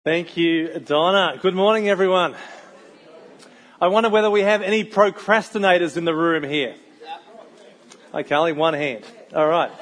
Thank you, Donna. Good morning, everyone. I wonder whether we have any procrastinators in the room here. Okay, only one hand. All right.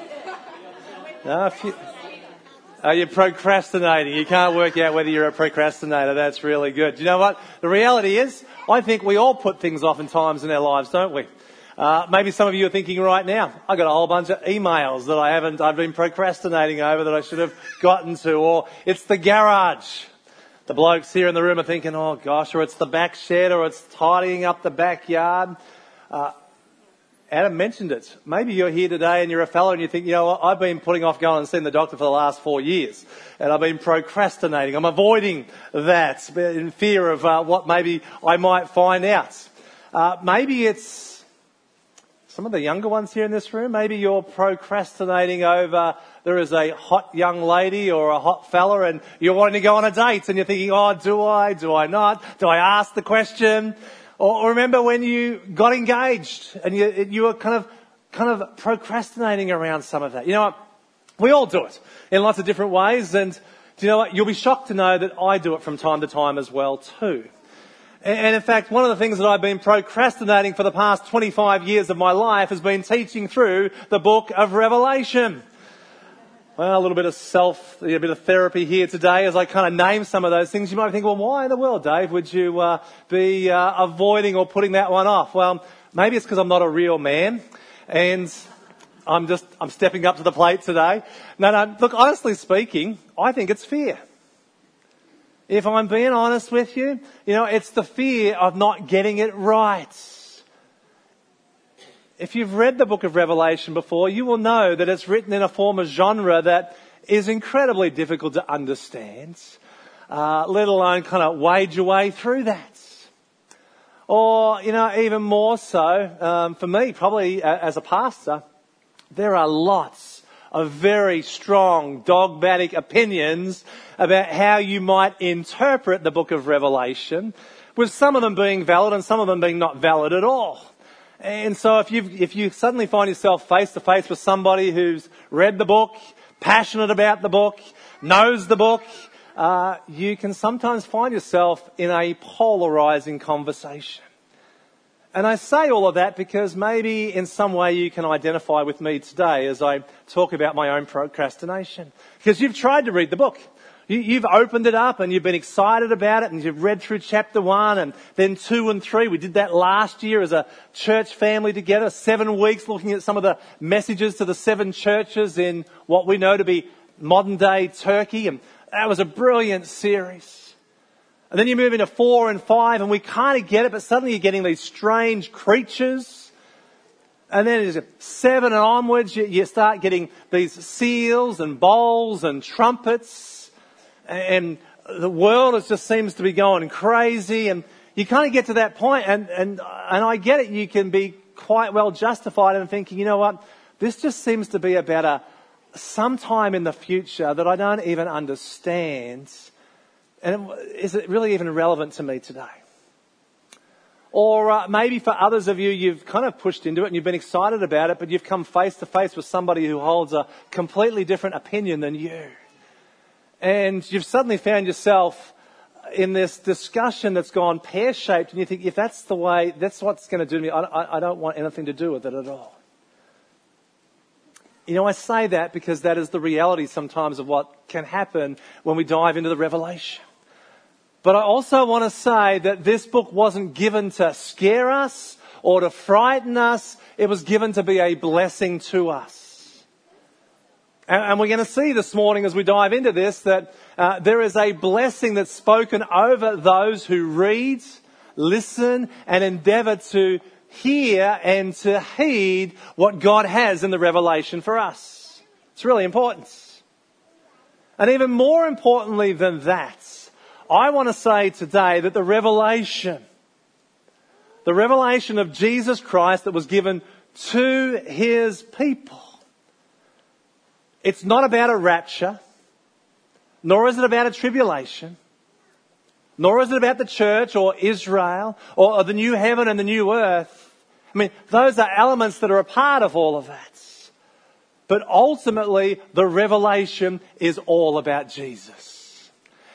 Are you procrastinating? You can't work out whether you're a procrastinator. That's really good. Do you know what? The reality is, I think we all put things off in times in our lives, don't we? Maybe some of you are thinking right now, I got a whole bunch of emails that I've been procrastinating over that I should have gotten to, or it's the garage. The blokes here in the room are thinking, oh gosh, or it's the back shed, or it's tidying up the backyard. Adam mentioned it. Maybe you're here today and you're a fellow and you think, you know what, I've been putting off going and seeing the doctor for the last 4 years. And I've been procrastinating. I'm avoiding that in fear of what maybe I might find out. Maybe it's some of the younger ones here in this room. Maybe you're procrastinating over there is a hot young lady or a hot fella and you're wanting to go on a date and you're thinking, oh, do I not? Do I ask the question? Or remember when you got engaged and you were kind of procrastinating around some of that. You know what? We all do it in lots of different ways. And do you know what? You'll be shocked to know that I do it from time to time as well too. And in fact, one of the things that I've been procrastinating for the past 25 years of my life has been teaching through the book of Revelation. Well, a little bit of a bit of therapy here today as I kind of name some of those things. You might think, well, why in the world, Dave, would you be avoiding or putting that one off? Well, maybe it's because I'm not a real man and I'm stepping up to the plate today. No, look, honestly speaking, I think it's fear. If I'm being honest with you, it's the fear of not getting it right. If you've read the book of Revelation before, you will know that it's written in a form of genre that is incredibly difficult to understand, let alone kind of wade your way through that. Or, even more so, for me, probably as a pastor, there are lots of very strong dogmatic opinions about how you might interpret the book of Revelation, with some of them being valid and some of them being not valid at all. And so if you suddenly find yourself face to face with somebody who's read the book, passionate about the book, knows the book, you can sometimes find yourself in a polarizing conversation. And I say all of that because maybe in some way you can identify with me today as I talk about my own procrastination. Because you've tried to read the book. You've opened it up and you've been excited about it and you've read through chapter 1 and then 2 and 3. We did that last year as a church family together, 7 weeks looking at some of the messages to the 7 churches in what we know to be modern day Turkey. And that was a brilliant series. And then you move into 4 and 5 and we kind of get it, but suddenly you're getting these strange creatures. And then 7 and onwards, you start getting these seals and bowls and trumpets. And the world just seems to be going crazy, and you kind of get to that point, and I get it. You can be quite well justified in thinking, you know what, this just seems to be about sometime in the future that I don't even understand, and is it really even relevant to me today? Or maybe for others of you, you've kind of pushed into it and you've been excited about it, but you've come face to face with somebody who holds a completely different opinion than you. And you've suddenly found yourself in this discussion that's gone pear-shaped, and you think, if that's the way, that's what's going to do to me, I don't want anything to do with it at all. I say that because that is the reality sometimes of what can happen when we dive into the Revelation. But I also want to say that this book wasn't given to scare us or to frighten us. It was given to be a blessing to us. And we're going to see this morning as we dive into this that there is a blessing that's spoken over those who read, listen, and endeavour to hear and to heed what God has in the Revelation for us. It's really important. And even more importantly than that, I want to say today that the revelation of Jesus Christ that was given to his people, it's not about a rapture, nor is it about a tribulation, nor is it about the church or Israel or the new heaven and the new earth. I mean, those are elements that are a part of all of that. But ultimately, the revelation is all about Jesus.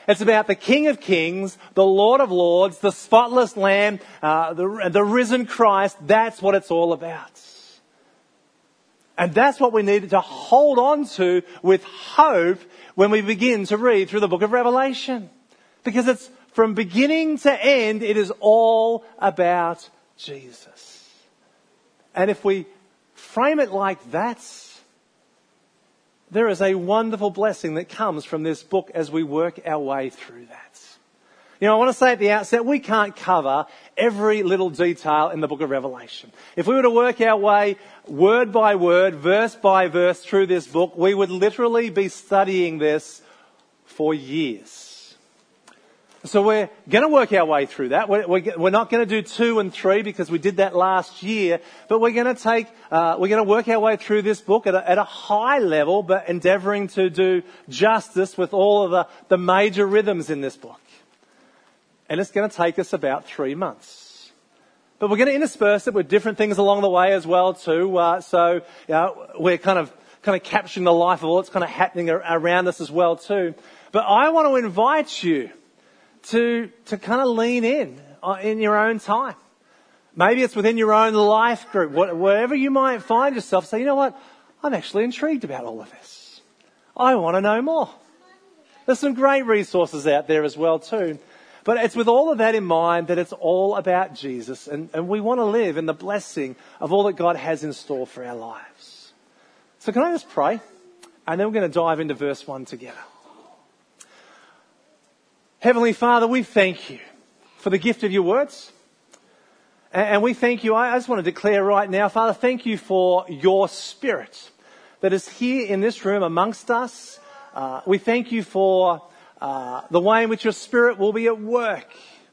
It's about the King of Kings, the Lord of Lords, the spotless Lamb, the risen Christ. That's what it's all about. And that's what we need to hold on to with hope when we begin to read through the book of Revelation. Because it's from beginning to end, it is all about Jesus. And if we frame it like that, there is a wonderful blessing that comes from this book as we work our way through that. You know, I want to say at the outset, we can't cover every little detail in the book of Revelation. If we were to work our way word by word, verse by verse through this book, we would literally be studying this for years. So we're going to work our way through that. We're not going to do 2 and 3 because we did that last year, but we're going to work our way through this book at a high level, but endeavouring to do justice with all of the major rhythms in this book. And it's going to take us about 3 months. But we're going to intersperse it with different things along the way as well too. So we're kind of capturing the life of all that's kind of happening around us as well too. But I want to invite you to kind of lean in your own time. Maybe it's within your own life group, wherever you might find yourself. Say, you know what? I'm actually intrigued about all of this. I want to know more. There's some great resources out there as well too. But it's with all of that in mind that it's all about Jesus. And we want to live in the blessing of all that God has in store for our lives. So can I just pray? And then we're going to dive into verse 1 together. Heavenly Father, we thank you for the gift of your words. And we thank you, I just want to declare right now, Father, thank you for your Spirit that is here in this room amongst us. We thank you for the way in which your Spirit will be at work.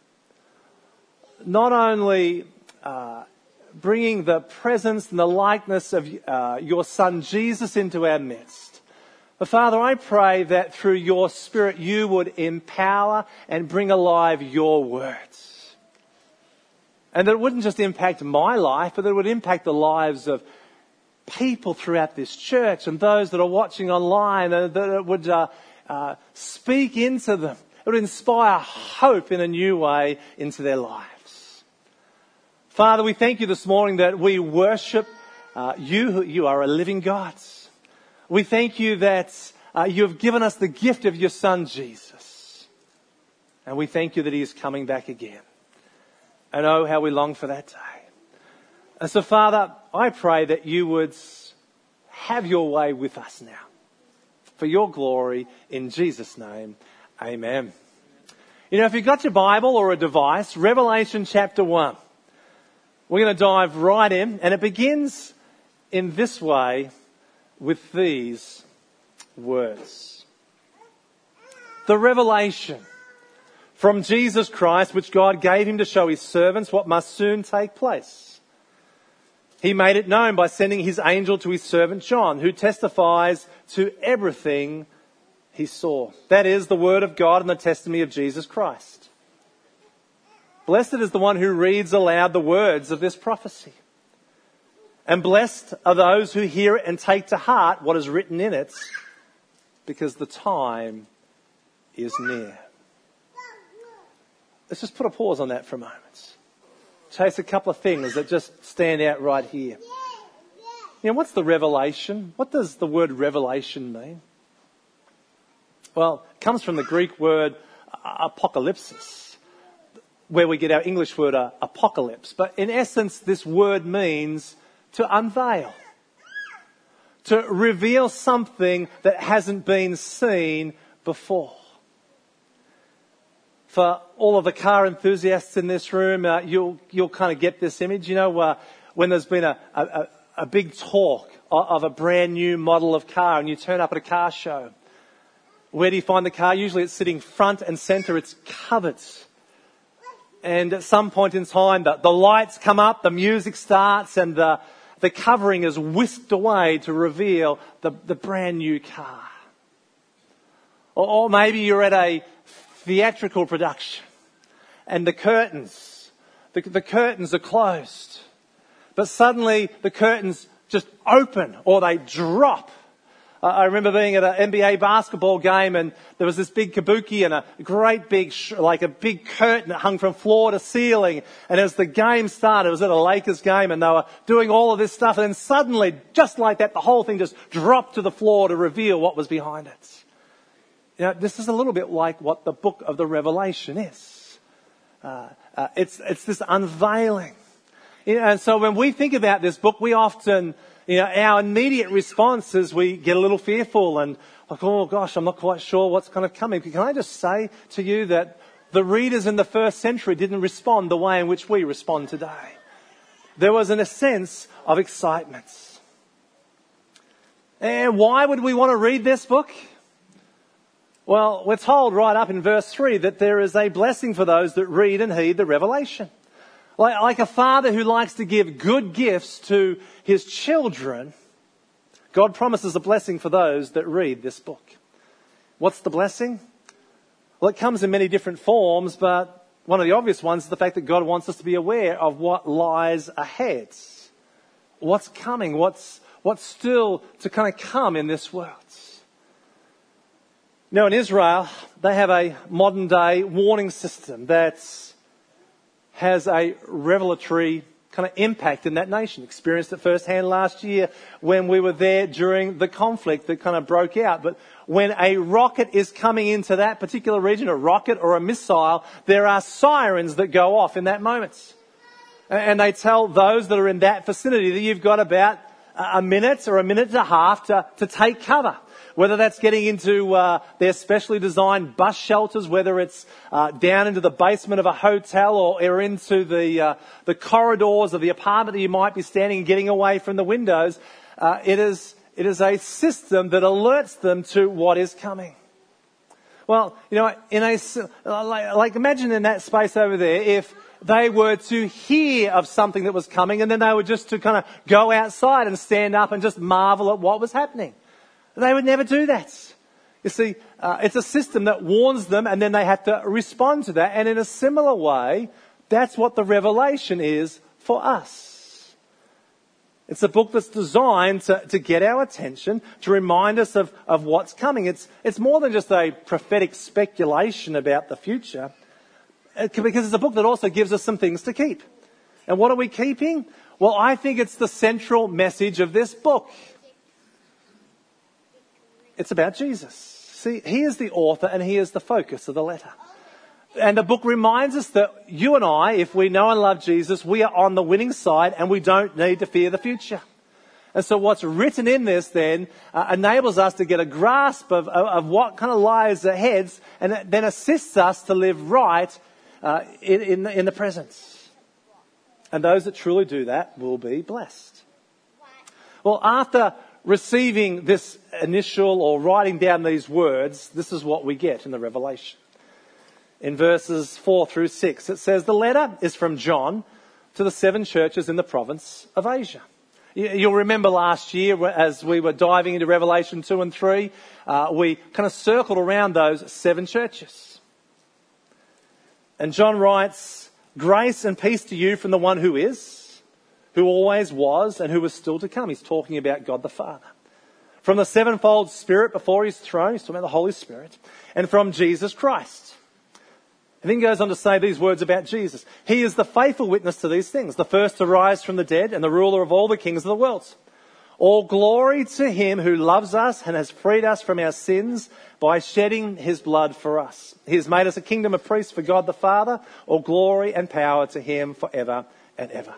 Not only bringing the presence and the likeness of your Son Jesus into our midst, but Father, I pray that through your Spirit you would empower and bring alive your words. And that it wouldn't just impact my life, but that it would impact the lives of people throughout this church and those that are watching online, and that it would speak into them. It would inspire hope in a new way into their lives. Father, we thank you this morning that we worship you. You are a living God. We thank you that you have given us the gift of your Son, Jesus. And we thank you that he is coming back again. And oh, how we long for that day. And so, Father, I pray that you would have your way with us now. For your glory, in Jesus' name, amen. You know, if you've got your Bible or a device, Revelation chapter 1. We're going to dive right in, and it begins in this way with these words. The revelation from Jesus Christ, which God gave him to show his servants what must soon take place. He made it known by sending his angel to his servant John, who testifies to everything he saw. That is the word of God and the testimony of Jesus Christ. Blessed is the one who reads aloud the words of this prophecy. And blessed are those who hear it and take to heart what is written in it, because the time is near. Let's just put a pause on that for a moment. Chase a couple of things that just stand out right here. You know, what's the revelation? What does the word revelation mean? Well, it comes from the Greek word apocalypsis, where we get our English word apocalypse. But in essence, this word means to unveil, to reveal something that hasn't been seen before. For all of the car enthusiasts in this room, you'll kind of get this image. You know, when there's been a big talk of a brand new model of car, and you turn up at a car show. Where do you find the car? Usually it's sitting front and centre. It's covered. And at some point in time, the lights come up, the music starts, and the covering is whisked away to reveal the brand new car. Or maybe you're at a theatrical production and the curtains are closed. But suddenly the curtains just open, or they drop I remember being at an NBA basketball game, and there was this big kabuki and a great big, like a big curtain that hung from floor to ceiling. And as the game started, it was at a Lakers game, and they were doing all of this stuff. And then suddenly, just like that, the whole thing just dropped to the floor to reveal what was behind it. You know, this is a little bit like what the book of the Revelation is. It's this unveiling. You know, and so when we think about this book, we often, you know, our immediate response is we get a little fearful and like, oh gosh, I'm not quite sure what's kind of coming. Can I just say to you that the readers in the first century didn't respond the way in which we respond today. There was a sense of excitement. And why would we want to read this book? Well, we're told right up in verse 3 that there is a blessing for those that read and heed the revelation. Like a father who likes to give good gifts to his children, God promises a blessing for those that read this book. What's the blessing? Well, it comes in many different forms, but one of the obvious ones is the fact that God wants us to be aware of what lies ahead. What's coming, what's still to kind of come in this world. Now in Israel, they have a modern day warning system that has a revelatory kind of impact in that nation. Experienced it firsthand last year when we were there during the conflict that kind of broke out. But when a rocket is coming into that particular region, a rocket or a missile, there are sirens that go off in that moment. And they tell those that are in that vicinity that you've got about a minute or a minute and a half to take cover. Whether that's getting into their specially designed bus shelters, whether it's down into the basement of a hotel or into the corridors of the apartment that you might be standing and getting away from the windows, it is a system that alerts them to what is coming. Well, you know, like imagine in that space over there, if they were to hear of something that was coming and then they were just to kind of go outside and stand up and just marvel at what was happening. They would never do that. You see, it's a system that warns them and then they have to respond to that. And in a similar way, that's what the Revelation is for us. It's a book that's designed to get our attention, to remind us of what's coming. It's more than just a prophetic speculation about the future, because it's a book that also gives us some things to keep. And what are we keeping? Well, I think it's the central message of this book. It's about Jesus. See, he is the author and he is the focus of the letter. And the book reminds us that you and I, if we know and love Jesus, we are on the winning side and we don't need to fear the future. And so what's written in this then enables us to get a grasp of what kind of lies ahead, and then assists us to live right in the present. And those that truly do that will be blessed. Well, after receiving this initial or writing down these words, this is what we get in the Revelation. In verses 4 through 6, it says, the letter is from John to the 7 churches in the province of Asia. You'll remember last year as we were diving into Revelation 2 and 3, we kind of circled around those 7 churches. And John writes, grace and peace to you from the one who is, who always was, and who is still to come. He's talking about God the Father. From the sevenfold Spirit before his throne, he's talking about the Holy Spirit, and from Jesus Christ. And then he goes on to say these words about Jesus. He is the faithful witness to these things, the first to rise from the dead and the ruler of all the kings of the world. All glory to him who loves us and has freed us from our sins by shedding his blood for us. He has made us a kingdom of priests for God the Father. All glory and power to him forever and ever.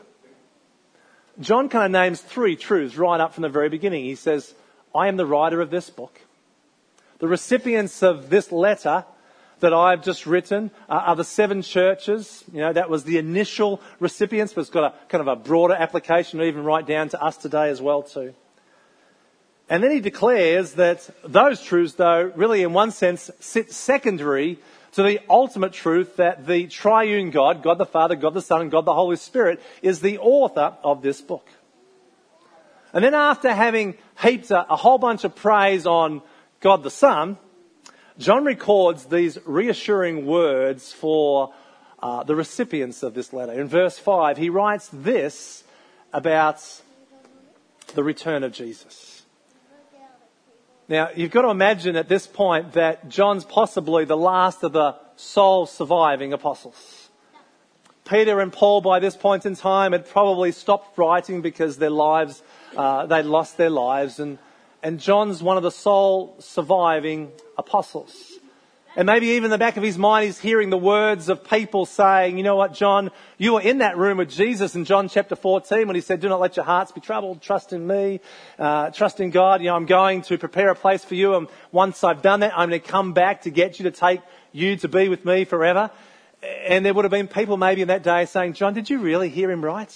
John kind of names 3 truths right up from the very beginning. He says, I am the writer of this book. The recipients of this letter that I've just written are the 7 churches. You know, that was the initial recipients, but it's got a kind of a broader application, even right down to us today as well too. And then he declares that those truths, though, really in one sense sit secondary to the ultimate truth that the triune God, God the Father, God the Son, and God the Holy Spirit, is the author of this book. And then after having heaped a whole bunch of praise on God the Son, John records these reassuring words for the recipients of this letter. In verse 5, he writes this about the return of Jesus. Now, you've got to imagine at this point that John's possibly the last of the sole surviving apostles. Peter and Paul, by this point in time, had probably stopped writing because they'd lost their lives. And John's one of the sole surviving apostles. And maybe even in the back of his mind, he's hearing the words of people saying, you know what, John, you were in that room with Jesus in John chapter 14 when he said, do not let your hearts be troubled. Trust in me. Trust in God. You know, I'm going to prepare a place for you. And once I've done that, I'm going to come back to get you, to take you to be with me forever. And there would have been people maybe in that day saying, John, did you really hear him right?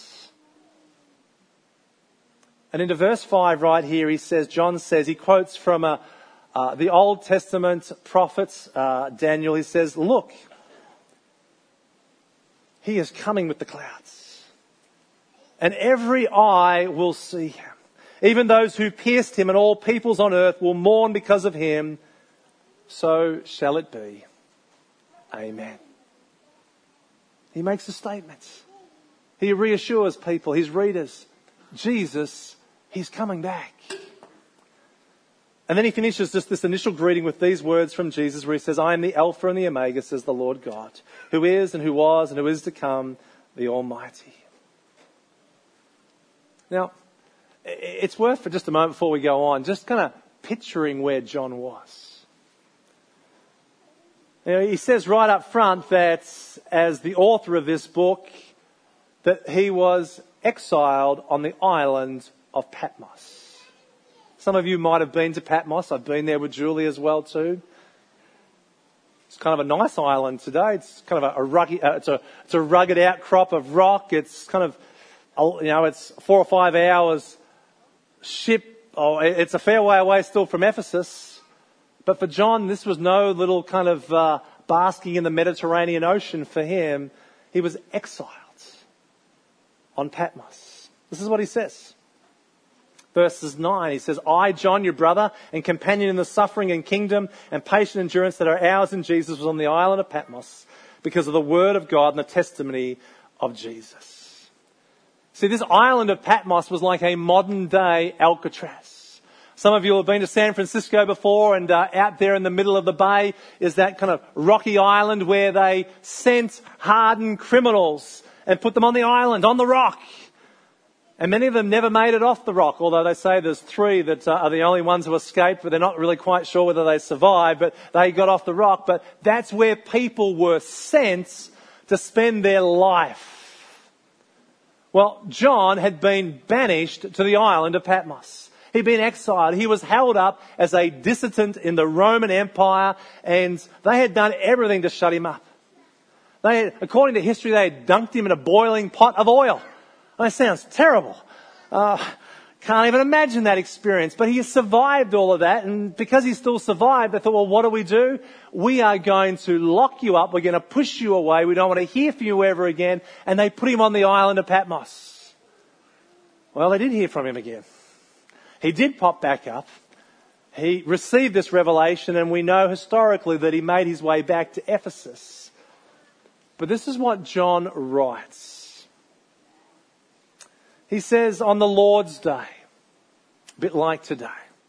And into verse 5 right here, John says, he quotes from the Old Testament prophets, Daniel. He says, look, he is coming with the clouds, and every eye will see him. Even those who pierced him, and all peoples on earth will mourn because of him. So shall it be. Amen. He makes a statement. He reassures people, his readers, Jesus, he's coming back. And then he finishes just this initial greeting with these words from Jesus where he says, I am the Alpha and the Omega, says the Lord God, who is and who was and who is to come, the Almighty. Now, it's worth for just a moment before we go on, just kind of picturing where John was. You know, he says right up front that as the author of this book, that he was exiled on the island of Patmos. Some of you might have been to Patmos. I've been there with Julie as well too. It's kind of a nice island today. It's kind of a rugged, it's a rugged outcrop of rock. It's kind of, it's 4 or 5 hours ship. It's a fair way away still from Ephesus. But for John, this was no little kind of basking in the Mediterranean Ocean for him. He was exiled on Patmos. This is what he says. Verses 9, he says, I, John, your brother and companion in the suffering and kingdom and patient endurance that are ours in Jesus, was on the island of Patmos because of the word of God and the testimony of Jesus. See, this island of Patmos was like a modern day Alcatraz. Some of you have been to San Francisco before, and out there in the middle of the bay is that kind of rocky island where they sent hardened criminals and put them on the island, on the rock. And many of them never made it off the rock, although they say there's 3 that are the only ones who escaped, but they're not really quite sure whether they survived, but they got off the rock. But that's where people were sent to spend their life. Well, John had been banished to the island of Patmos. He'd been exiled. He was held up as a dissident in the Roman Empire, and they had done everything to shut him up. According to history, they had dunked him in a boiling pot of oil. That sounds terrible. Can't even imagine that experience. But he survived all of that. And because he still survived, they thought, well, what do? We are going to lock you up. We're going to push you away. We don't want to hear from you ever again. And they put him on the island of Patmos. Well, they did hear from him again. He did pop back up. He received this revelation, and we know historically that he made his way back to Ephesus. But this is what John writes. He says, on the Lord's day, a bit like today,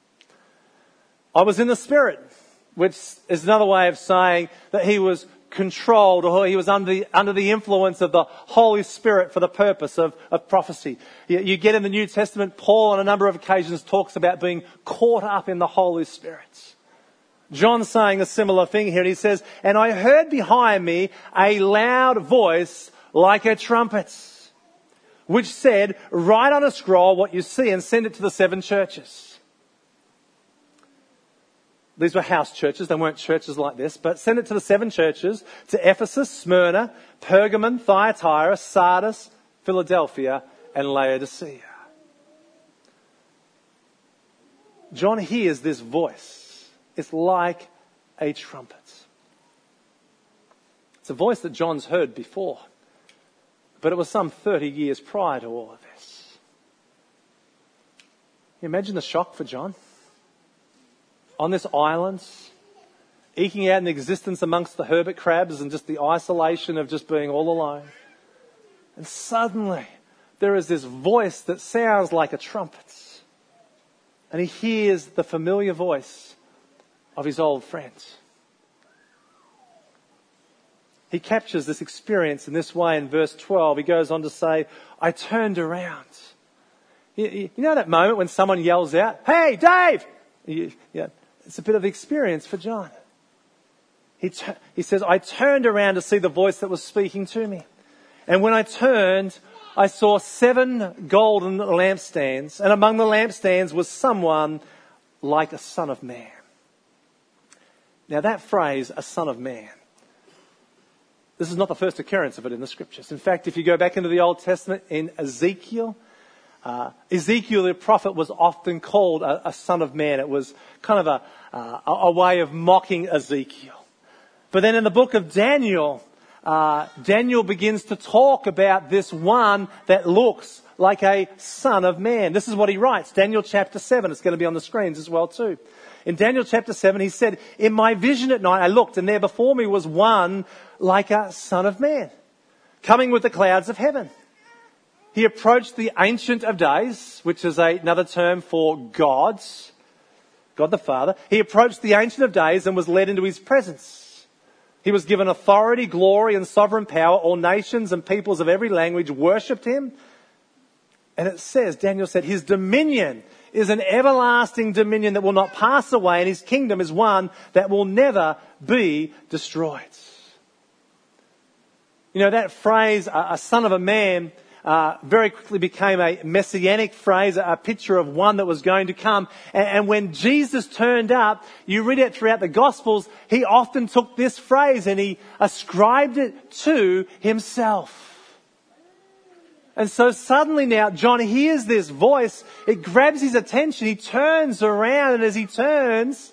I was in the Spirit, which is another way of saying that he was controlled, or he was under the influence of the Holy Spirit for the purpose of prophecy. You get in the New Testament, Paul on a number of occasions talks about being caught up in the Holy Spirit. John's saying a similar thing here, and he says, and I heard behind me a loud voice like a trumpet, which said, write on a scroll what you see and send it to the 7 churches. These were house churches. They weren't churches like this, but send it to the 7 churches, to Ephesus, Smyrna, Pergamon, Thyatira, Sardis, Philadelphia, and Laodicea. John hears this voice. It's like a trumpet. It's a voice that John's heard before. But it was some 30 years prior to all of this. Can you imagine the shock for John? On this island, eking out an existence amongst the hermit crabs and just the isolation of just being all alone. And suddenly, there is this voice that sounds like a trumpet. And he hears the familiar voice of his old friend. He captures this experience in this way in verse 12. He goes on to say, I turned around. You know that moment when someone yells out, "Hey, Dave!" It's a bit of experience for John. He says, I turned around to see the voice that was speaking to me. And when I turned, I saw 7 golden lampstands. And among the lampstands was someone like a son of man. Now that phrase, a son of man, this is not the first occurrence of it in the scriptures. In fact, if you go back into the Old Testament in Ezekiel, Ezekiel the prophet was often called a son of man. It was kind of a way of mocking Ezekiel. But then in the book of Daniel, Daniel begins to talk about this one that looks like a son of man. This is what he writes. Daniel chapter 7. It's going to be on the screens as well too. In Daniel chapter 7, he said, in my vision at night I looked, and there before me was one like a son of man, coming with the clouds of heaven. He approached the Ancient of Days, which is another term for God the Father. He approached the Ancient of Days and was led into his presence. He was given authority, glory, and sovereign power. All nations and peoples of every language worshipped him. And it says, Daniel said, his dominion is an everlasting dominion that will not pass away, and his kingdom is one that will never be destroyed. You know, that phrase, a son of a man, very quickly became a messianic phrase, a picture of one that was going to come. And when Jesus turned up, you read it throughout the Gospels, he often took this phrase and he ascribed it to himself. And so suddenly now, John hears this voice, it grabs his attention, he turns around, and as he turns,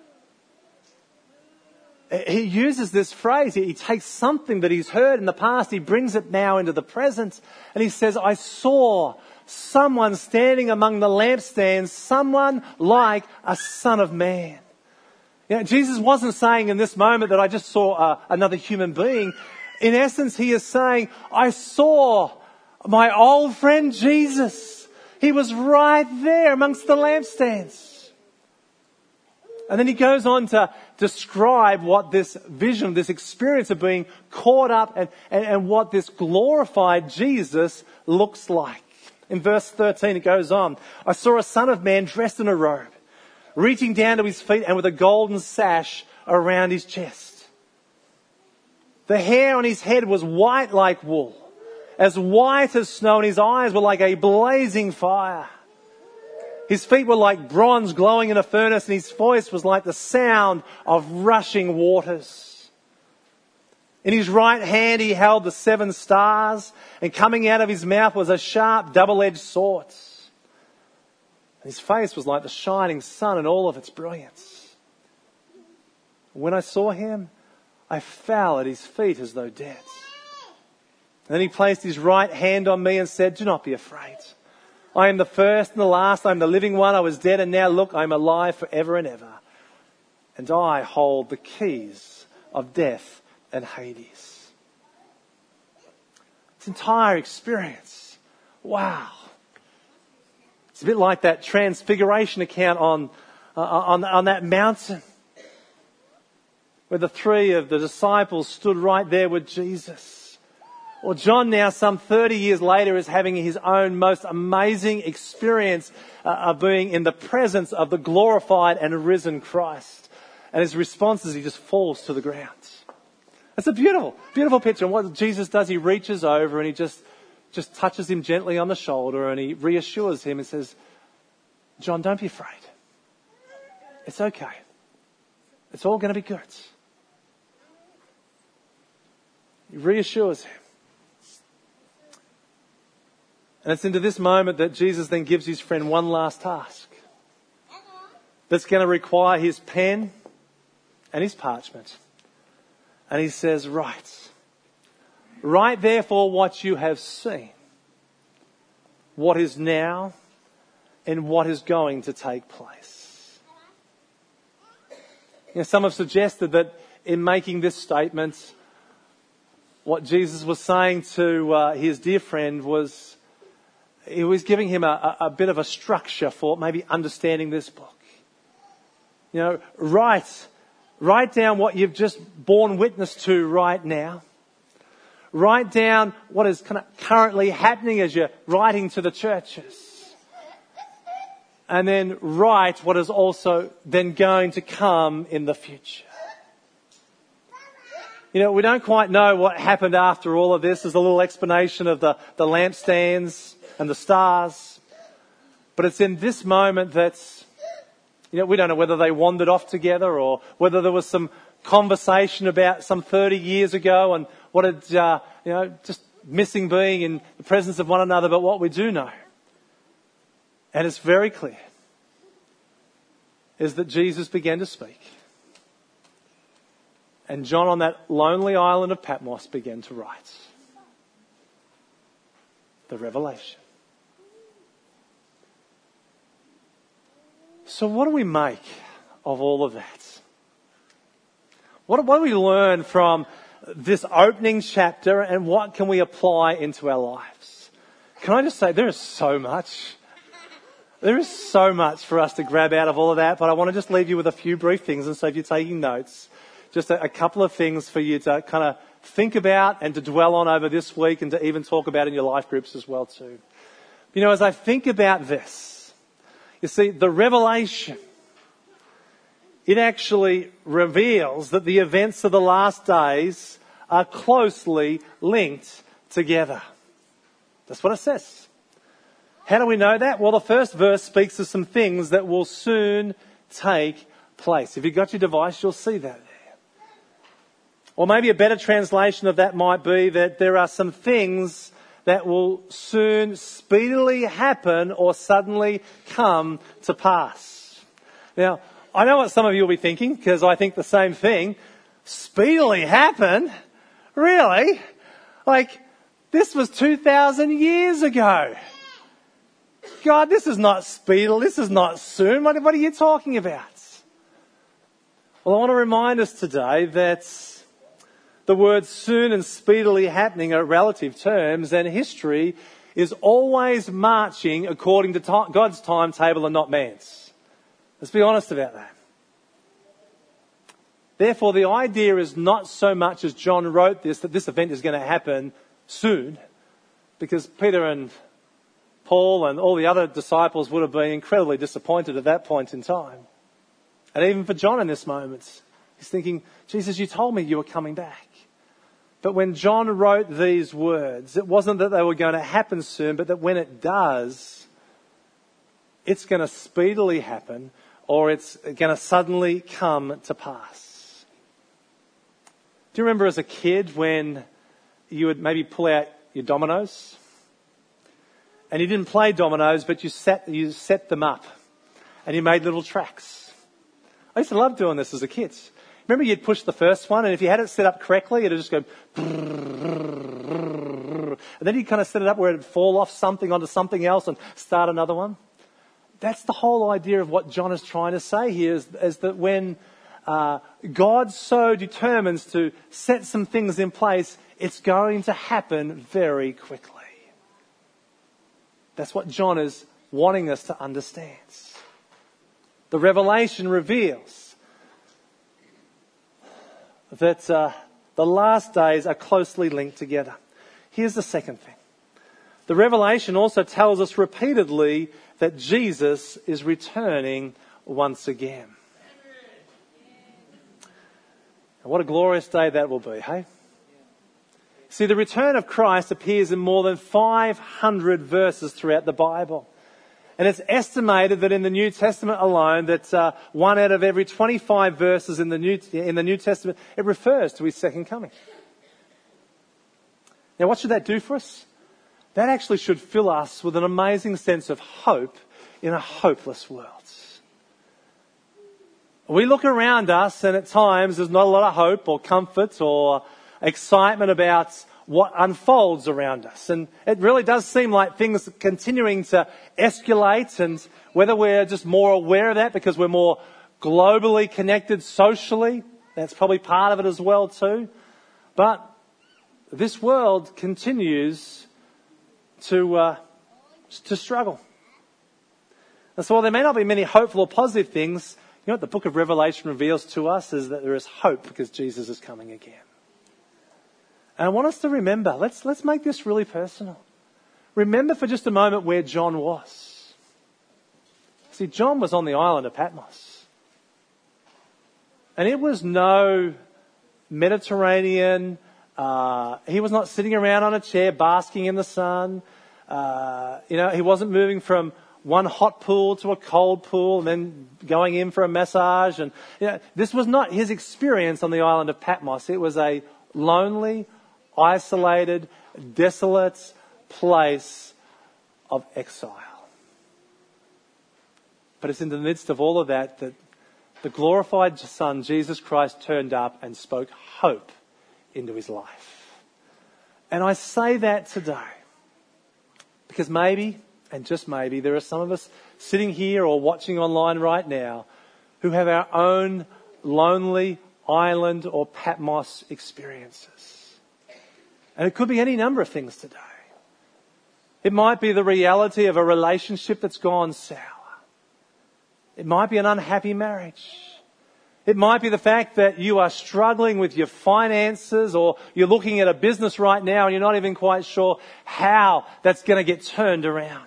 he uses this phrase. He takes something that he's heard in the past, he brings it now into the present, and he says, I saw someone standing among the lampstands, someone like a son of man. You know, Jesus wasn't saying in this moment that I just saw another human being. In essence, he is saying, I saw my old friend Jesus. He was right there amongst the lampstands. And then he goes on to describe what this vision, this experience of being caught up and what this glorified Jesus looks like. In verse 13 it goes on, I saw a son of man dressed in a robe, reaching down to his feet and with a golden sash around his chest. The hair on his head was white like wool, as white as snow, and his eyes were like a blazing fire. His feet were like bronze glowing in a furnace, and his voice was like the sound of rushing waters. In his right hand he held the 7 stars, and coming out of his mouth was a sharp double-edged sword. And his face was like the shining sun in all of its brilliance. When I saw him, I fell at his feet as though dead. And then he placed his right hand on me and said, do not be afraid. I am the first and the last. I am the living one. I was dead, and now look, I am alive forever and ever. And I hold the keys of death and Hades. This entire experience. Wow. It's a bit like that transfiguration account on that mountain, where the 3 of the disciples stood right there with Jesus. Well, John now, some 30 years later, is having his own most amazing experience of being in the presence of the glorified and risen Christ. And his response is he just falls to the ground. It's a beautiful, beautiful picture. And what Jesus does, he reaches over and he just touches him gently on the shoulder and he reassures him and says, John, don't be afraid. It's okay. It's all going to be good. He reassures him. And it's into this moment that Jesus then gives his friend one last task that's going to require his pen and his parchment. And he says, write therefore what you have seen, what is now and what is going to take place. You know, some have suggested that in making this statement, what Jesus was saying to his dear friend was he was giving him a bit of a structure for maybe understanding this book. Write down what you've just borne witness to right now. Write down what is kind of currently happening as you're writing to the churches. And then write what is also then going to come in the future. We don't quite know what happened after all of this. There's a little explanation of the lampstands and the stars. But it's in this moment that, we don't know whether they wandered off together or whether there was some conversation about some 30 years ago and what had, just missing being in the presence of one another. But what we do know, and it's very clear, is that Jesus began to speak. And John on that lonely island of Patmos began to write the Revelation. So what do we make of all of that? What do we learn from this opening chapter, and what can we apply into our lives? Can I just say, there is so much. There is so much for us to grab out of all of that, but I want to just leave you with a few brief things. And so if you're taking notes, just a couple of things for you to kind of think about and to dwell on over this week and to even talk about in your life groups as well too. As I think about this, you see, the Revelation, it actually reveals that the events of the last days are closely linked together. That's what it says. How do we know that? Well, the first verse speaks of some things that will soon take place. If you've got your device, you'll see that there. Or maybe a better translation of that might be that there are some things that will soon speedily happen or suddenly come to pass. Now, I know what some of you will be thinking, because I think the same thing. Speedily happen? Really? This was 2,000 years ago. God, this is not speedily, this is not soon. What are you talking about? Well, I want to remind us today that the words soon and speedily happening are relative terms, and history is always marching according to God's timetable and not man's. Let's be honest about that. Therefore, the idea is not so much as John wrote this, that this event is going to happen soon, because Peter and Paul and all the other disciples would have been incredibly disappointed at that point in time. And even for John in this moment, he's thinking, Jesus, you told me you were coming back. But when John wrote these words, it wasn't that they were going to happen soon, but that when it does, it's going to speedily happen, or it's going to suddenly come to pass. Do you remember as a kid when you would maybe pull out your dominoes? And you didn't play dominoes, but you set them up. And you made little tracks. I used to love doing this as a kid. Remember, you'd push the first one, and if you had it set up correctly, it'd just go... And then you'd kind of set it up where it'd fall off something onto something else and start another one. That's the whole idea of what John is trying to say here, is that when God so determines to set some things in place, it's going to happen very quickly. That's what John is wanting us to understand. The Revelation reveals that the last days are closely linked together. Here's the second thing. The Revelation also tells us repeatedly that Jesus is returning once again. And what a glorious day that will be, hey? See, the return of Christ appears in more than 500 verses throughout the Bible. And it's estimated that in the New Testament alone, that 1 out of every 25 verses in the New Testament, it refers to his second coming. Now, what should that do for us? That actually should fill us with an amazing sense of hope in a hopeless world. We look around us, and at times there's not a lot of hope or comfort or excitement about what unfolds around us. And it really does seem like things are continuing to escalate, and whether we're just more aware of that because we're more globally connected socially, that's probably part of it as well too. But this world continues to to struggle. And so while there may not be many hopeful or positive things, you know what the book of Revelation reveals to us is that there is hope because Jesus is coming again. And I want us to remember, let's make this really personal. Remember for just a moment where John was. See, John was on the island of Patmos. And it was no Mediterranean, he was not sitting around on a chair basking in the sun. He wasn't moving from one hot pool to a cold pool and then going in for a massage. And this was not his experience on the island of Patmos. It was a lonely, isolated, desolate place of exile. But it's in the midst of all of that that the glorified Son, Jesus Christ, turned up and spoke hope into his life. And I say that today because maybe, and just maybe, there are some of us sitting here or watching online right now who have our own lonely island or Patmos experiences. And it could be any number of things today. It might be the reality of a relationship that's gone sour. It might be an unhappy marriage. It might be the fact that you are struggling with your finances, or you're looking at a business right now and you're not even quite sure how that's going to get turned around.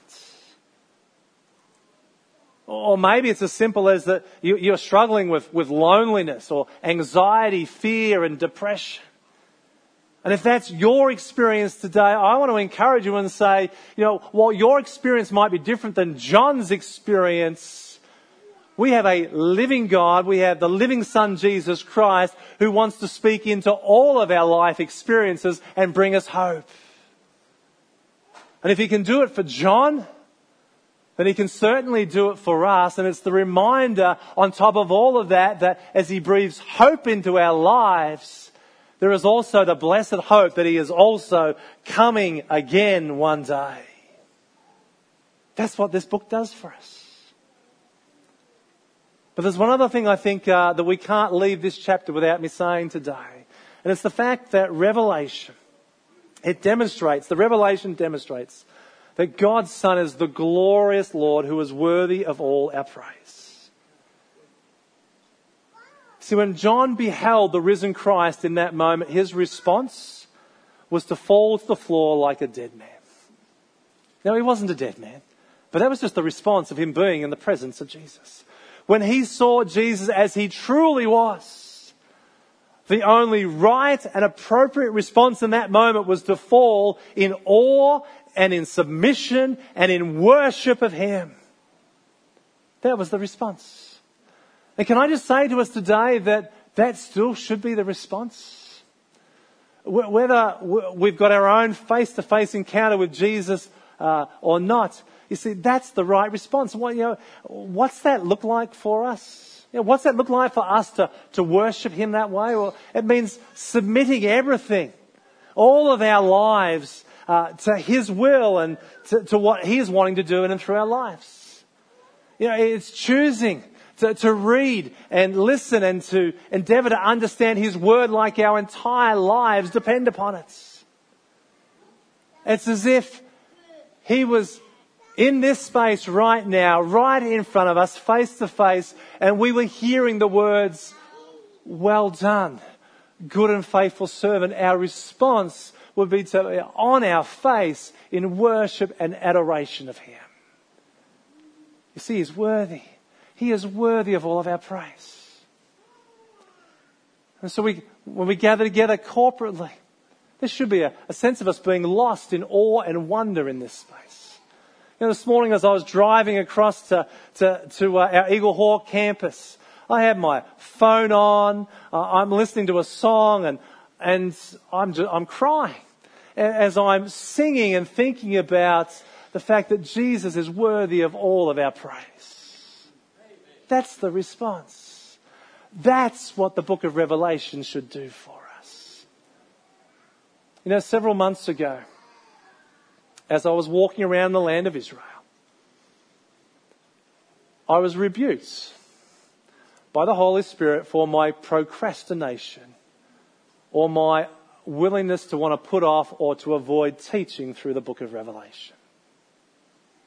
Or maybe it's as simple as that you're struggling with loneliness or anxiety, fear and depression. And if that's your experience today, I want to encourage you and say, while your experience might be different than John's experience, we have a living God, we have the living Son, Jesus Christ, who wants to speak into all of our life experiences and bring us hope. And if he can do it for John, then he can certainly do it for us. And it's the reminder on top of all of that as he breathes hope into our lives, there is also the blessed hope that he is also coming again one day. That's what this book does for us. But there's one other thing I think that we can't leave this chapter without me saying today. And it's the fact that the revelation demonstrates that God's Son is the glorious Lord who is worthy of all our praise. See, when John beheld the risen Christ in that moment, his response was to fall to the floor like a dead man. Now, he wasn't a dead man, but that was just the response of him being in the presence of Jesus. When he saw Jesus as he truly was, the only right and appropriate response in that moment was to fall in awe and in submission and in worship of him. That was the response. And can I just say to us today that still should be the response? Whether we've got our own face-to-face encounter with Jesus or not, you see, that's the right response. What's that look like for us? What's that look like for us to worship him that way? Well, it means submitting everything, all of our lives, to his will and to what he is wanting to do in and through our lives. It's choosing to read and listen and to endeavour to understand his word like our entire lives depend upon it. It's as if he was in this space right now, right in front of us, face to face, and we were hearing the words, "Well done, good and faithful servant." Our response would be to be on our face in worship and adoration of him. You see, he's worthy. He is worthy of all of our praise. And so when we gather together corporately, there should be a sense of us being lost in awe and wonder in this space. This morning as I was driving across to our Eagle Hawk campus, I had my phone on, I'm listening to a song and I'm crying as I'm singing and thinking about the fact that Jesus is worthy of all of our praise. That's the response. That's what the book of Revelation should do for us. Several months ago, as I was walking around the land of Israel, I was rebuked by the Holy Spirit for my procrastination or my willingness to want to put off or to avoid teaching through the book of Revelation.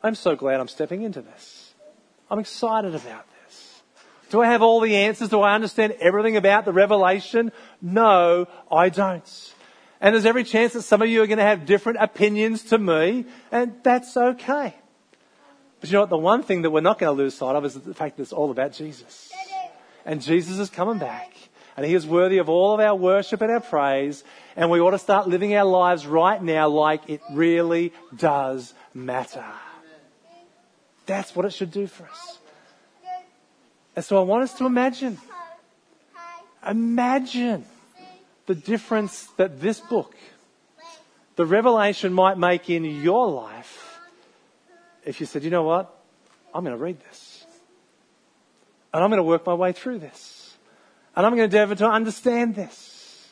I'm so glad I'm stepping into this. I'm excited about this. Do I have all the answers? Do I understand everything about the revelation? No, I don't. And there's every chance that some of you are going to have different opinions to me, and that's okay. But you know what? The one thing that we're not going to lose sight of is the fact that it's all about Jesus. And Jesus is coming back. And he is worthy of all of our worship and our praise. And we ought to start living our lives right now like it really does matter. That's what it should do for us. And so I want us to imagine the difference that this book, the Revelation, might make in your life if you said, you know what, I'm going to read this. And I'm going to work my way through this. And I'm going to endeavour to understand this.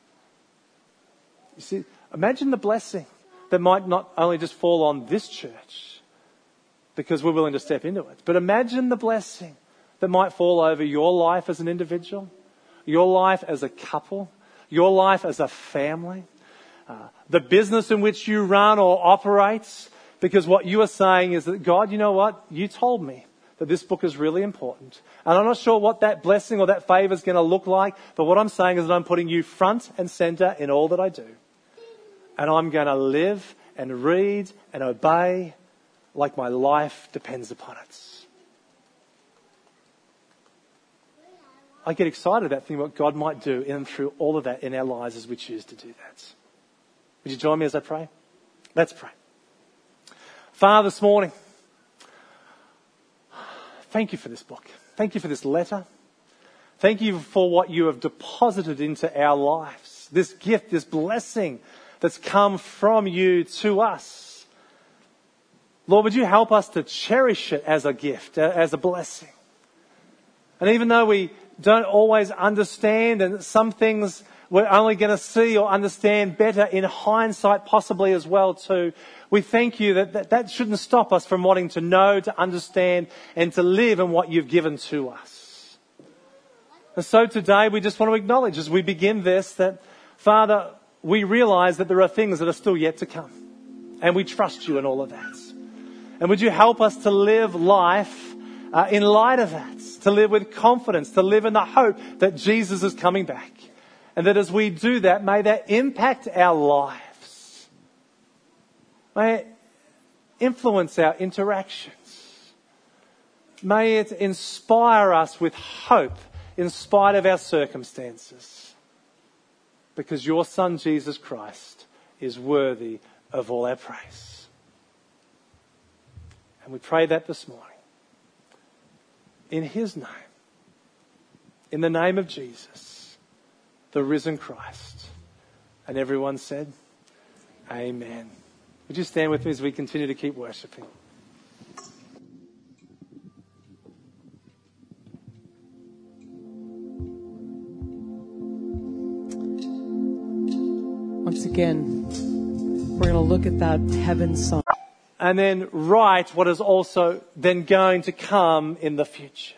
You see, imagine the blessing that might not only just fall on this church because we're willing to step into it, but imagine the blessing that might fall over your life as an individual, your life as a couple, your life as a family, the business in which you run or operate, because what you are saying is that, God, you know what? You told me that this book is really important. And I'm not sure what that blessing or that favour is going to look like, but what I'm saying is that I'm putting you front and centre in all that I do. And I'm going to live and read and obey like my life depends upon it. I get excited about thinking what God might do in and through all of that in our lives as we choose to do that. Would you join me as I pray? Let's pray. Father, this morning, thank you for this book. Thank you for this letter. Thank you for what you have deposited into our lives. This gift, this blessing that's come from you to us. Lord, would you help us to cherish it as a gift, as a blessing? And even though we don't always understand, and some things we're only going to see or understand better in hindsight possibly as well too, we thank you that shouldn't stop us from wanting to know, to understand, and to live in what you've given to us. And so today we just want to acknowledge as we begin this that, Father, we realise that there are things that are still yet to come. And we trust you in all of that. And would you help us to live life in light of that, to live with confidence, to live in the hope that Jesus is coming back. And that as we do that, may that impact our lives. May it influence our interactions. May it inspire us with hope in spite of our circumstances. Because your Son, Jesus Christ, is worthy of all our praise. And we pray that this morning. In his name. In the name of Jesus, the risen Christ. And everyone said, Amen. Would you stand with me as we continue to keep worshipping? Once again, we're going to look at that heaven sign. And then write what is also then going to come in the future.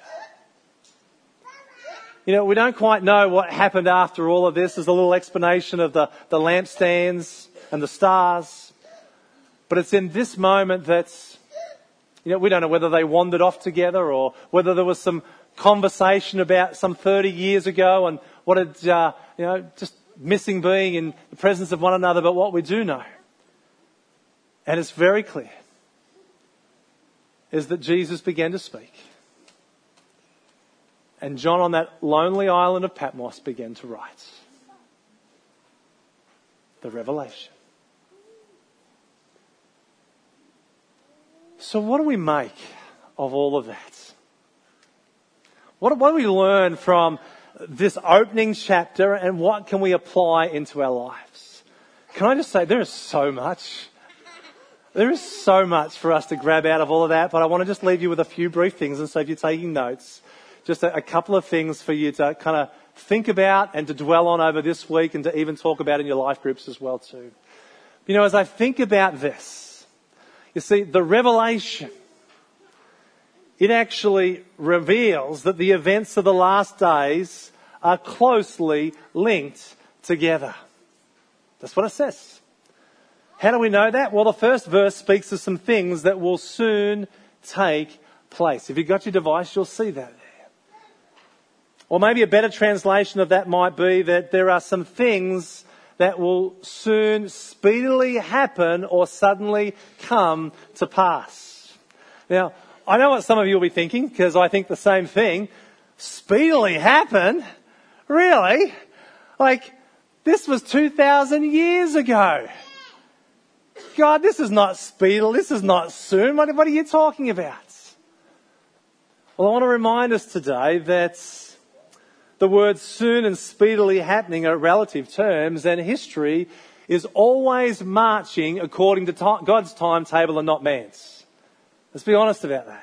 You know, we don't quite know what happened after all of this. There's a little explanation of the lampstands and the stars. But it's in this moment that, you know, we don't know whether they wandered off together or whether there was some conversation about some 30 years ago and what had, just missing being in the presence of one another. But what we do know, and it's very clear, is that Jesus began to speak. And John on that lonely island of Patmos began to write the Revelation. So what do we make of all of that? What do we learn from this opening chapter, and what can we apply into our lives? Can I just say, there is so much. There is so much for us to grab out of all of that, but I want to just leave you with a few brief things. And so if you're taking notes, just a couple of things for you to kind of think about and to dwell on over this week and to even talk about in your life groups as well too. You know, as I think about this, you see, the Revelation, it actually reveals that the events of the last days are closely linked together. That's what it says. How do we know that? Well, the first verse speaks of some things that will soon take place. If you've got your device, you'll see that there. Or maybe a better translation of that might be that there are some things that will soon speedily happen or suddenly come to pass. Now, I know what some of you will be thinking, because I think the same thing. Speedily happen? Really? Like, this was 2,000 years ago. God, this is not speedily, this is not soon. What are you talking about? Well, I want to remind us today that the words soon and speedily happening are relative terms, and history is always marching according to God's timetable and not man's. Let's be honest about that.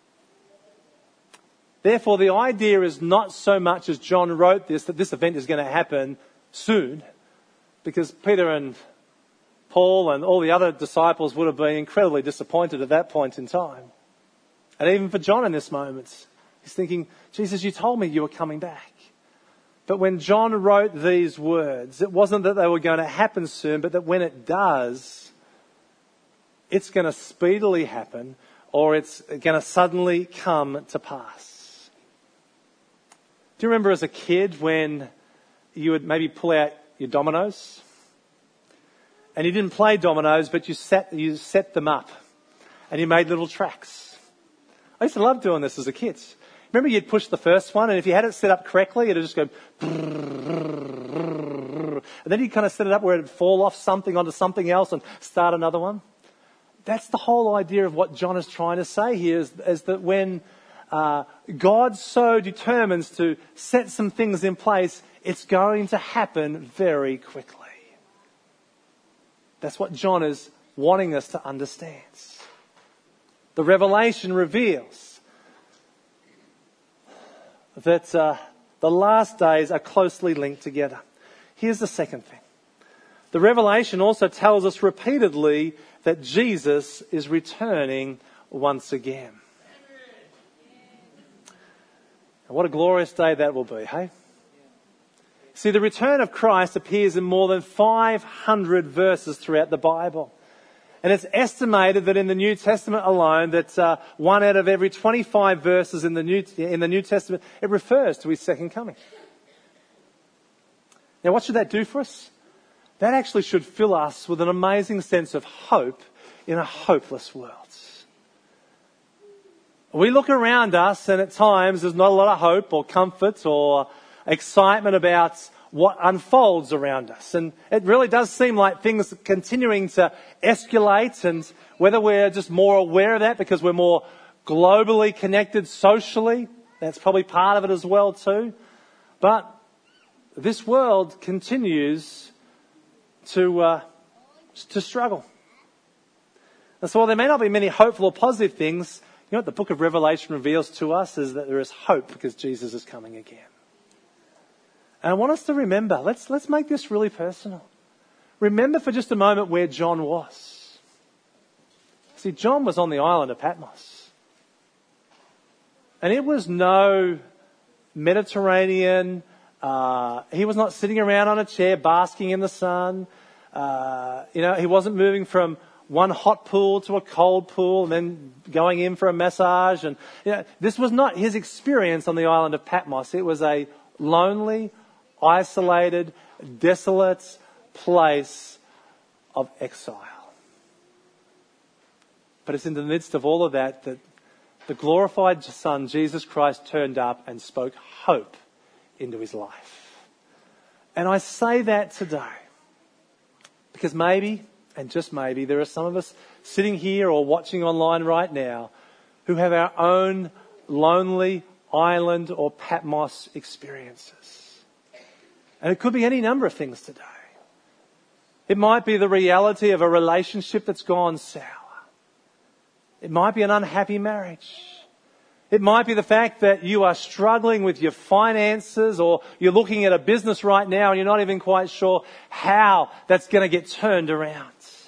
Therefore, the idea is not so much as John wrote this, that this event is going to happen soon, because Peter and Paul and all the other disciples would have been incredibly disappointed at that point in time. And even for John in this moment, he's thinking, Jesus, you told me you were coming back. But when John wrote these words, it wasn't that they were going to happen soon, but that when it does, it's going to speedily happen, or it's going to suddenly come to pass. Do you remember as a kid when you would maybe pull out your dominoes? And you didn't play dominoes, but you set them up. And you made little tracks. I used to love doing this as a kid. Remember you'd push the first one, and if you had it set up correctly, it'd just go... And then you'd kind of set it up where it'd fall off something onto something else and start another one. That's the whole idea of what John is trying to say here, is that when God so determines to set some things in place, it's going to happen very quickly. That's what John is wanting us to understand. The Revelation reveals that the last days are closely linked together. Here's the second thing. The Revelation also tells us repeatedly that Jesus is returning once again. And what a glorious day that will be, hey? See, the return of Christ appears in more than 500 verses throughout the Bible. And it's estimated that in the New Testament alone, that 1 out of every 25 verses in the New Testament, it refers to his second coming. Now, what should that do for us? That actually should fill us with an amazing sense of hope in a hopeless world. We look around us, and at times there's not a lot of hope or comfort or excitement about what unfolds around us. And it really does seem like things are continuing to escalate, and whether we're just more aware of that because we're more globally connected socially, that's probably part of it as well too. But this world continues to struggle. And so while there may not be many hopeful or positive things, you know what the book of Revelation reveals to us is that there is hope because Jesus is coming again. And I want us to remember, let's make this really personal. Remember for just a moment where John was. See, John was on the island of Patmos. And it was no Mediterranean, he was not sitting around on a chair basking in the sun. He wasn't moving from one hot pool to a cold pool and then going in for a massage. And this was not his experience on the island of Patmos. It was a lonely, isolated, desolate place of exile. But it's in the midst of all of that that the glorified Son, Jesus Christ, turned up and spoke hope into his life. And I say that today because maybe, and just maybe, there are some of us sitting here or watching online right now who have our own lonely island or Patmos experiences. And it could be any number of things today. It might be the reality of a relationship that's gone sour. It might be an unhappy marriage. It might be the fact that you are struggling with your finances, or you're looking at a business right now and you're not even quite sure how that's going to get turned around.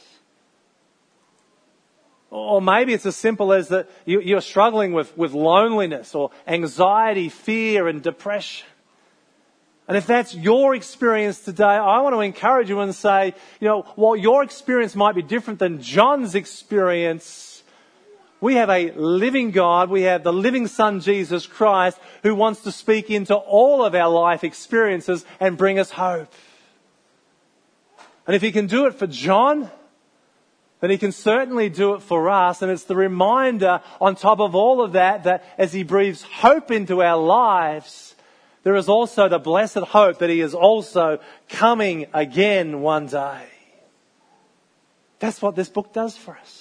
Or maybe it's as simple as that you're struggling with loneliness or anxiety, fear and depression. And if that's your experience today, I want to encourage you and say, while your experience might be different than John's experience, we have a living God, we have the living Son, Jesus Christ, who wants to speak into all of our life experiences and bring us hope. And if he can do it for John, then he can certainly do it for us. And it's the reminder on top of all of that as he breathes hope into our lives, there is also the blessed hope that he is also coming again one day. That's what this book does for us.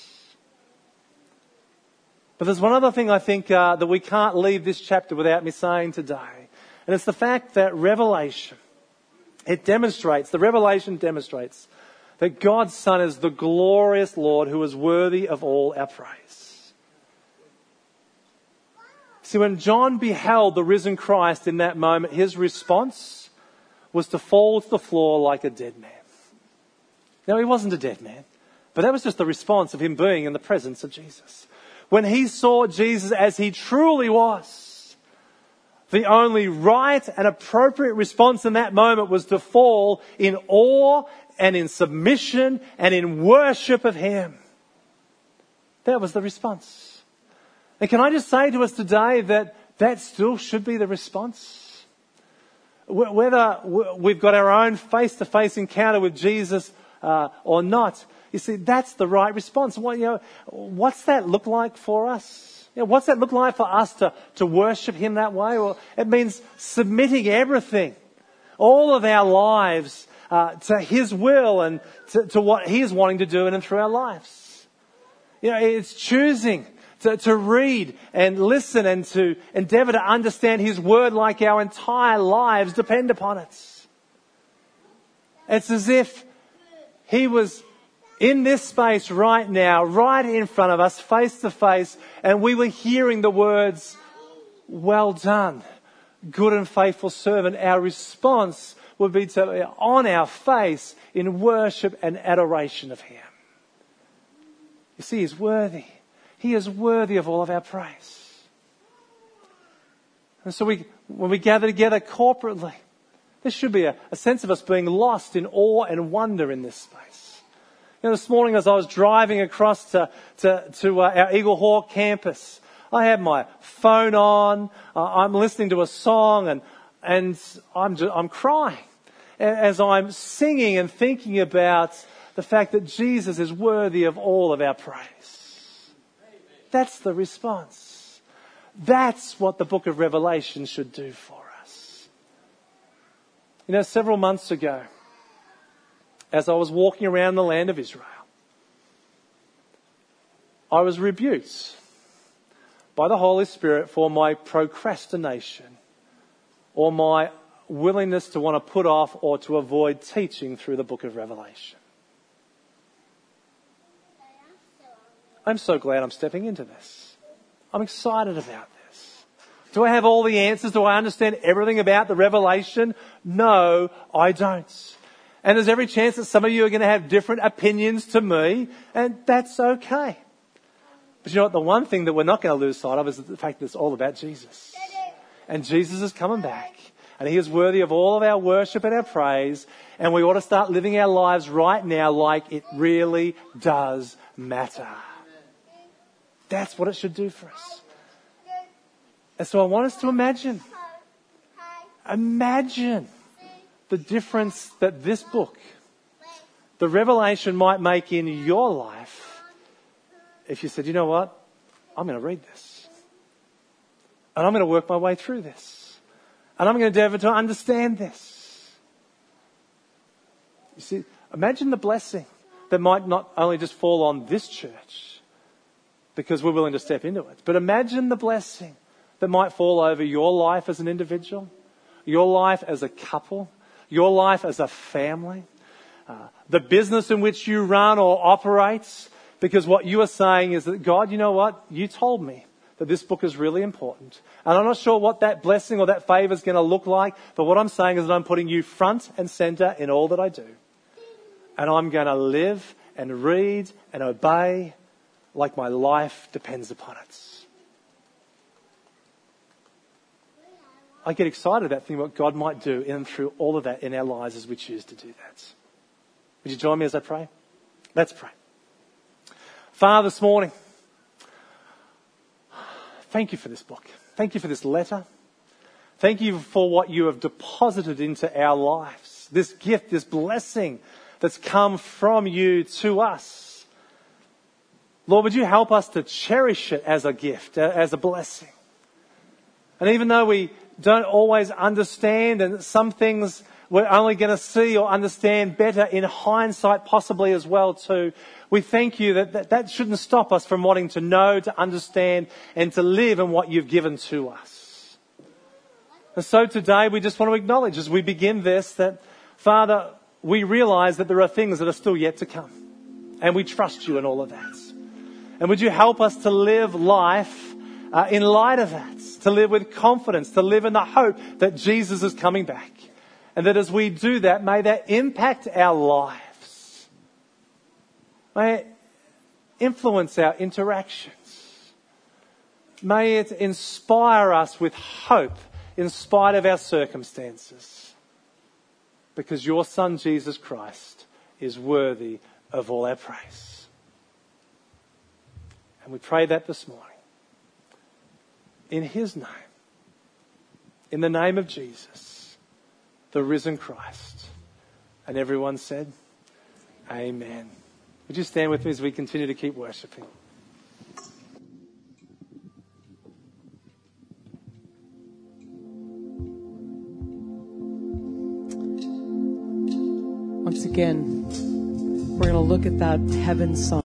But there's one other thing I think that we can't leave this chapter without me saying today. And it's the fact that Revelation demonstrates that God's Son is the glorious Lord who is worthy of all our praise. See, when John beheld the risen Christ in that moment, his response was to fall to the floor like a dead man. Now, he wasn't a dead man, but that was just the response of him being in the presence of Jesus. When he saw Jesus as he truly was, the only right and appropriate response in that moment was to fall in awe and in submission and in worship of him. That was the response. And can I just say to us today that still should be the response? Whether we've got our own face-to-face encounter with Jesus or not, you see, that's the right response. What's that look like for us? What's that look like for us to worship him that way? Well, it means submitting everything, all of our lives, to his will and to what he is wanting to do in and through our lives. It's choosing to read and listen and to endeavour to understand his word like our entire lives depend upon it. It's as if he was in this space right now, right in front of us, face to face, and we were hearing the words, "Well done, good and faithful servant." Our response would be to be on our face in worship and adoration of him. You see, he's worthy. He is worthy of all of our praise. And so when we gather together corporately, there should be a sense of us being lost in awe and wonder in this space. This morning as I was driving across to our Eagle Hawk campus, I had my phone on, I'm listening to a song and I'm crying as I'm singing and thinking about the fact that Jesus is worthy of all of our praise. That's the response. That's what the book of Revelation should do for us. Several months ago, as I was walking around the land of Israel, I was rebuked by the Holy Spirit for my procrastination or my willingness to want to put off or to avoid teaching through the book of Revelation. I'm so glad I'm stepping into this. I'm excited about this. Do I have all the answers? Do I understand everything about the Revelation? No, I don't. And there's every chance that some of you are going to have different opinions to me, and that's okay. But you know what? The one thing that we're not going to lose sight of is the fact that it's all about Jesus. And Jesus is coming back, and he is worthy of all of our worship and our praise, and we ought to start living our lives right now like it really does matter. That's what it should do for us. And so I want us to imagine the difference that this book, the Revelation, might make in your life if you said, you know what, I'm going to read this. And I'm going to work my way through this. And I'm going to endeavour to understand this. You see, imagine the blessing that might not only just fall on this church because we're willing to step into it, but imagine the blessing that might fall over your life as an individual, your life as a couple, your life as a family, the business in which you run or operate, because what you are saying is that, God, you know what? You told me that this book is really important. And I'm not sure what that blessing or that favour is going to look like, but what I'm saying is that I'm putting you front and centre in all that I do. And I'm going to live and read and obey like my life depends upon it. I get excited about thinking what God might do in and through all of that in our lives as we choose to do that. Would you join me as I pray? Let's pray. Father, this morning, thank you for this book. Thank you for this letter. Thank you for what you have deposited into our lives. This gift, this blessing that's come from you to us. Lord, would you help us to cherish it as a gift, as a blessing? And even though we don't always understand, and some things we're only going to see or understand better in hindsight possibly as well too, we thank you that shouldn't stop us from wanting to know, to understand, and to live in what you've given to us. And so today we just want to acknowledge as we begin this that, Father, we realize that there are things that are still yet to come. And we trust you in all of that. And would you help us to live life in light of that, to live with confidence, to live in the hope that Jesus is coming back. And that as we do that, may that impact our lives. May it influence our interactions. May it inspire us with hope in spite of our circumstances. Because your Son, Jesus Christ, is worthy of all our praise. And we pray that this morning. In his name. In the name of Jesus, the risen Christ. And everyone said, Amen. Would you stand with me as we continue to keep worshipping? Once again, we're going to look at that heaven song.